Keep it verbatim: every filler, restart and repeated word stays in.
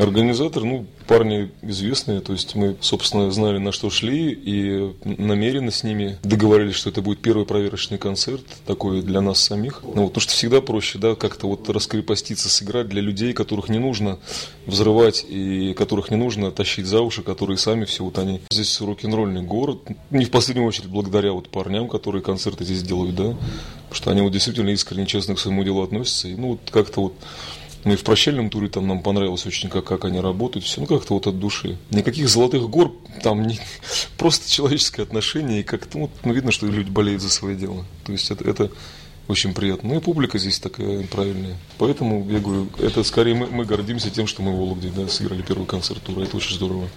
Организатор, ну, парни известные, то есть мы, собственно, знали, на что шли, и намеренно с ними договорились, что это будет первый проверочный концерт, такой для нас самих. Ну, вот, потому что всегда проще, да, как-то вот раскрепоститься, сыграть для людей, которых не нужно взрывать и которых не нужно тащить за уши, которые сами все вот они. Здесь рок-н-ролльный город, не в последнюю очередь благодаря вот парням, которые концерты здесь делают, да, потому что они вот действительно искренне, честно к своему делу относятся, и ну, вот как-то вот. Ну и в прощальном туре там нам понравилось очень, как, как они работают, все, ну как-то вот от души. Никаких золотых гор, там не, просто человеческое отношение, и как-то ну, ну, видно, что люди болеют за свое дело. То есть это, это очень приятно. Ну и публика здесь такая правильная. Поэтому, я говорю, это скорее мы, мы гордимся тем, что мы в Вологде, да, сыграли первый концерт тура, это очень здорово.